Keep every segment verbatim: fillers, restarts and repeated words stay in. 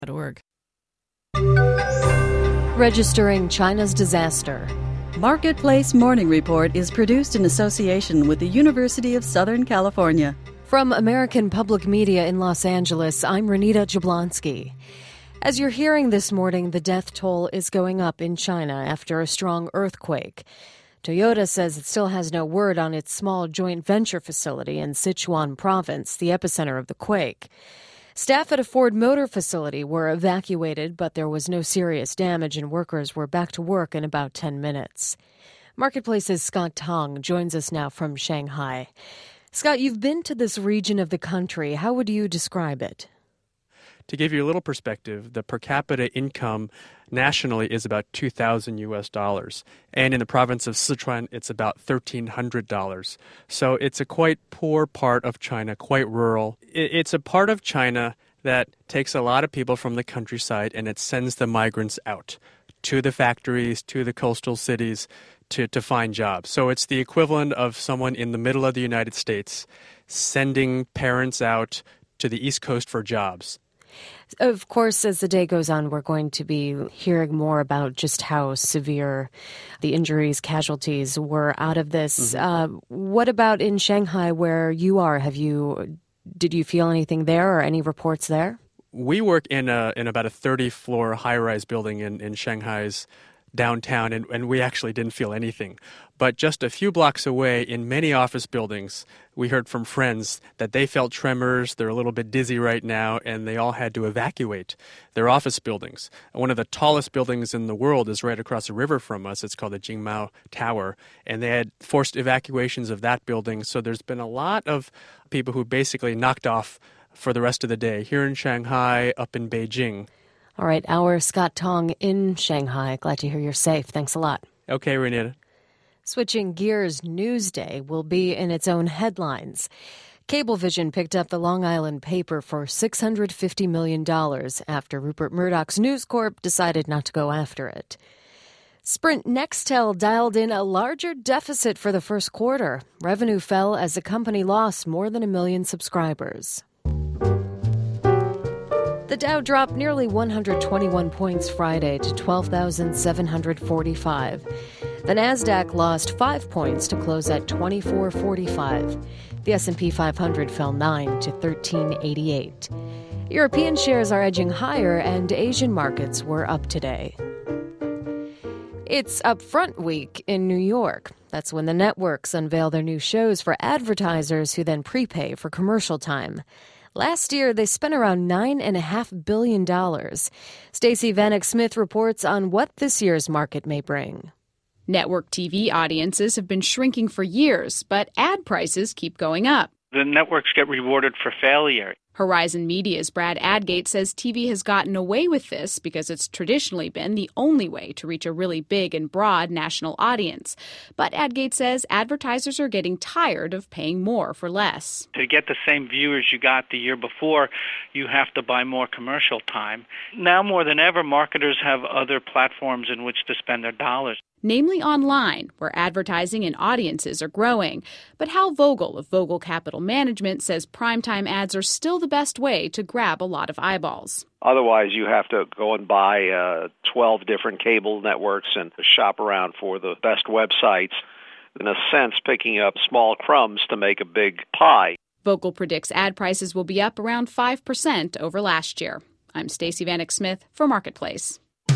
org. Registering China's disaster. Marketplace Morning Report is produced in association with the University of Southern California. From American Public Media in Los Angeles, I'm Renita Jablonski. As you're hearing this morning, the death toll is going up in China after a strong earthquake. Toyota says it still has no word on its small joint venture facility in Sichuan province, the epicenter of the quake. Staff at a Ford Motor facility were evacuated, but there was no serious damage and workers were back to work in about ten minutes. Marketplace's Scott Tong joins us now from Shanghai. Scott, you've been to this region of the country. How would you describe it? To give you a little perspective, the per capita income nationally is about two thousand U S dollars. And in the province of Sichuan, it's about thirteen hundred dollars. So it's a quite poor part of China, quite rural. It's a part of China that takes a lot of people from the countryside and it sends the migrants out to the factories, to the coastal cities, to, to find jobs. So it's the equivalent of someone in the middle of the United States sending parents out to the East Coast for jobs. Of course, as the day goes on, we're going to be hearing more about just how severe the injuries, casualties were out of this. Mm-hmm. Uh, what about in Shanghai, where you are? Have you, did you feel anything there, or any reports there? We work in a in about a thirty-floor high-rise building in, in Shanghai's downtown, and, and we actually didn't feel anything. But just a few blocks away, in many office buildings, we heard from friends that they felt tremors, they're a little bit dizzy right now, and they all had to evacuate their office buildings. One of the tallest buildings in the world is right across the river from us. It's called the Jingmao Tower, and they had forced evacuations of that building. So there's been a lot of people who basically knocked off for the rest of the day, here in Shanghai, up in Beijing. All right, our Scott Tong in Shanghai. Glad to hear you're safe. Thanks a lot. Okay, Renita. Switching gears, Newsday will be in its own headlines. Cablevision picked up the Long Island paper for six hundred fifty million dollars after Rupert Murdoch's News Corp decided not to go after it. Sprint Nextel dialed in a larger deficit for the first quarter. Revenue fell as the company lost more than a million subscribers. The Dow dropped nearly one hundred twenty-one points Friday to twelve thousand seven hundred forty-five. The Nasdaq lost five points to close at twenty-four forty-five. The S and P five hundred fell nine to thirteen eighty-eight. European shares are edging higher and Asian markets were up today. It's Upfront Week in New York. That's when the networks unveil their new shows for advertisers who then prepay for commercial time. Last year, they spent around nine point five billion dollars. Stacey Vanek Smith reports on what this year's market may bring. Network T V audiences have been shrinking for years, but ad prices keep going up. The networks get rewarded for failure. Horizon Media's Brad Adgate says T V has gotten away with this because it's traditionally been the only way to reach a really big and broad national audience. But Adgate says advertisers are getting tired of paying more for less. To get the same viewers you got the year before, you have to buy more commercial time. Now more than ever, marketers have other platforms in which to spend their dollars. Namely online, where advertising and audiences are growing. But Hal Vogel of Vogel Capital Management says primetime ads are still the best way to grab a lot of eyeballs. Otherwise, you have to go and buy uh, twelve different cable networks and shop around for the best websites. In a sense, picking up small crumbs to make a big pie. Vogel predicts ad prices will be up around five percent over last year. I'm Stacey Vanek Smith for Marketplace.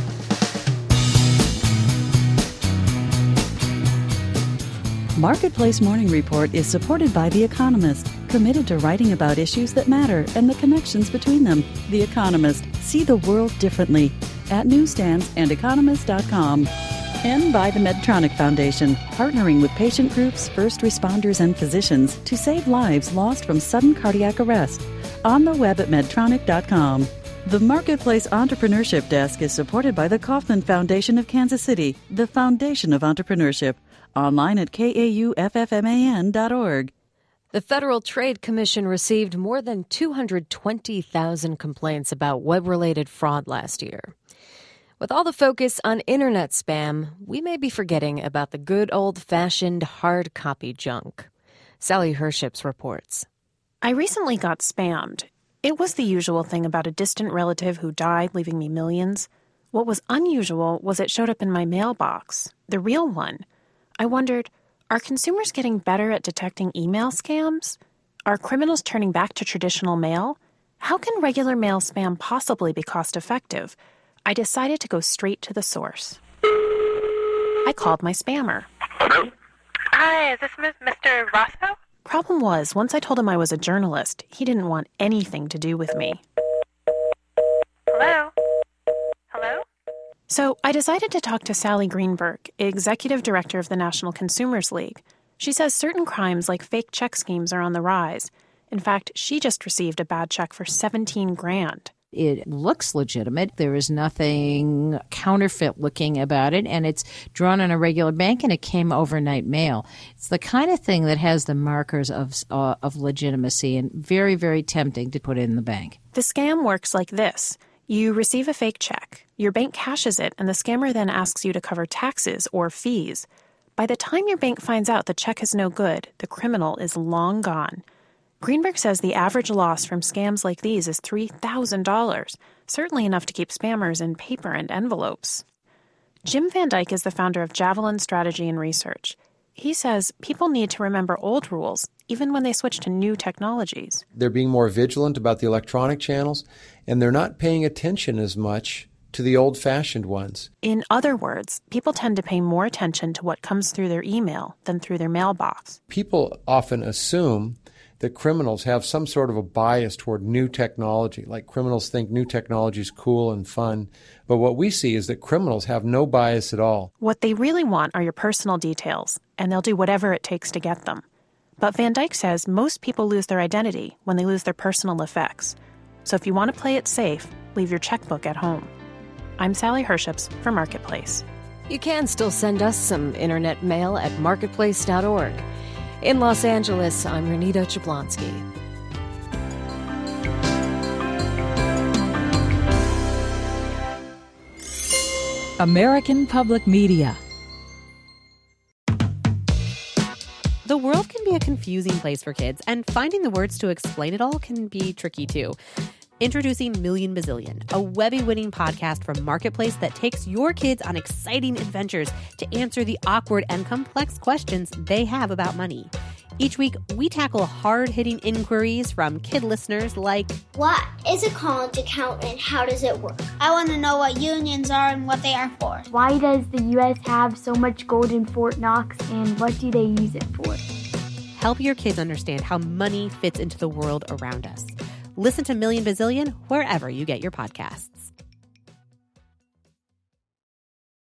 Marketplace Morning Report is supported by The Economist, committed to writing about issues that matter and the connections between them. The Economist. See the world differently at newsstands and economist dot com. And by the Medtronic Foundation, partnering with patient groups, first responders, and physicians to save lives lost from sudden cardiac arrest. On the web at medtronic dot com. The Marketplace Entrepreneurship Desk is supported by the Kauffman Foundation of Kansas City, the foundation of entrepreneurship. Online at K A U F F M A N dot org. The Federal Trade Commission received more than two hundred twenty thousand complaints about web-related fraud last year. With all the focus on internet spam, we may be forgetting about the good old-fashioned hard copy junk. Sally Herships reports. I recently got spammed. It was the usual thing about a distant relative who died, leaving me millions. What was unusual was it showed up in my mailbox, the real one. I wondered, are consumers getting better at detecting email scams? Are criminals turning back to traditional mail? How can regular mail spam possibly be cost-effective? I decided to go straight to the source. I called my spammer. Hello? Hi, is this Mister Rosso? Problem was, once I told him I was a journalist, he didn't want anything to do with me. Hello? Hello? So I decided to talk to Sally Greenberg, executive director of the National Consumers League. She says certain crimes like fake check schemes are on the rise. In fact, she just received a bad check for seventeen grand. It looks legitimate. There is nothing counterfeit looking about it, and it's drawn on a regular bank, and it came overnight mail. It's the kind of thing that has the markers of uh, of legitimacy and very, very tempting to put in the bank. The scam works like this. You receive a fake check. Your bank cashes it, and the scammer then asks you to cover taxes or fees. By the time your bank finds out the check is no good, the criminal is long gone. Greenberg says the average loss from scams like these is three thousand dollars, certainly enough to keep spammers in paper and envelopes. Jim Van Dyke is the founder of Javelin Strategy and Research. He says people need to remember old rules, even when they switch to new technologies. They're being more vigilant about the electronic channels, and they're not paying attention as much to the old-fashioned ones. In other words, people tend to pay more attention to what comes through their email than through their mailbox. People often assume that criminals have some sort of a bias toward new technology, like criminals think new technology is cool and fun. But what we see is that criminals have no bias at all. What they really want are your personal details, and they'll do whatever it takes to get them. But Van Dyke says most people lose their identity when they lose their personal effects. So if you want to play it safe, leave your checkbook at home. I'm Sally Herships for Marketplace. You can still send us some internet mail at marketplace dot org. In Los Angeles, I'm Renita Jablonski. American Public Media. The world can be a confusing place for kids, and finding the words to explain it all can be tricky too. Introducing Million Bazillion, a Webby-winning podcast from Marketplace that takes your kids on exciting adventures to answer the awkward and complex questions they have about money. Each week, we tackle hard-hitting inquiries from kid listeners like, what is a college account and how does it work? I want to know what unions are and what they are for. Why does the U S have so much gold in Fort Knox, and what do they use it for? Help your kids understand how money fits into the world around us. Listen to Million Bazillion wherever you get your podcasts.